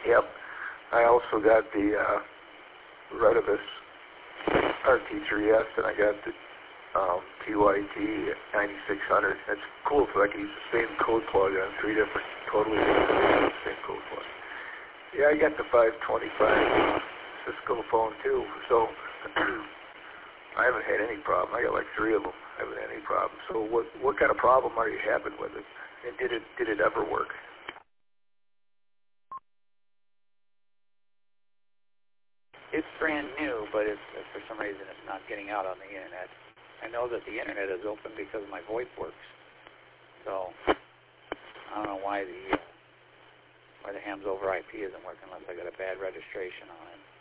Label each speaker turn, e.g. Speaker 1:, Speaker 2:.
Speaker 1: Yep. I also got the Retevis RT3S, and I got the TYT 9600. That's cool, so I can use the same code plug on 3 different, totally different same code plug. Yeah, I got the 525 Cisco phone too, so I haven't had any problem. I got like 3 of them. I haven't had any problem. So what kind of problem are you having with it? And did it ever work?
Speaker 2: It's brand new, but for some reason it's not getting out on the internet. I know that the internet is open because my VoIP works. So I don't know why the hams over IP isn't working unless I got a bad registration on it.